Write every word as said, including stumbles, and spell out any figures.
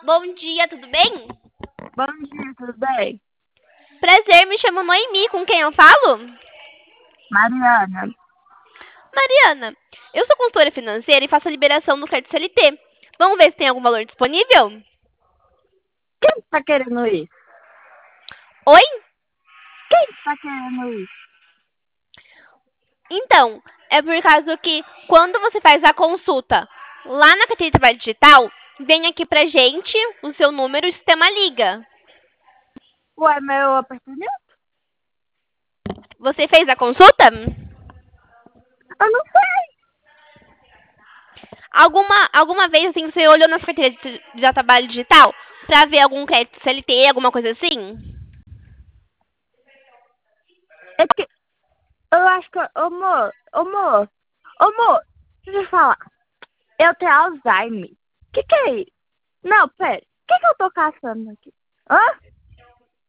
Bom dia, tudo bem? Bom dia, tudo bem? Prazer, me chamo Noemi, com quem eu falo? Mariana, Mariana, eu sou consultora financeira e faço a liberação do crédito C L T. Vamos ver se tem algum valor disponível? quem tá querendo isso? Oi? Quem tá querendo isso? Então, é por causa que quando você faz a consulta lá na carteira de trabalho digital, vem aqui pra gente o seu número e o sistema liga. Ué, meu apartamento? Você fez a consulta? Eu não sei. Alguma, alguma vez assim você olhou nas carteiras de, de trabalho digital pra ver algum crédito C L T, alguma coisa assim? É que eu acho que... Ô, amor, ô, amor, ô, amor, deixa eu falar. Eu tenho Alzheimer. Que que é isso? Não, pera. O que que eu tô caçando aqui? Hã?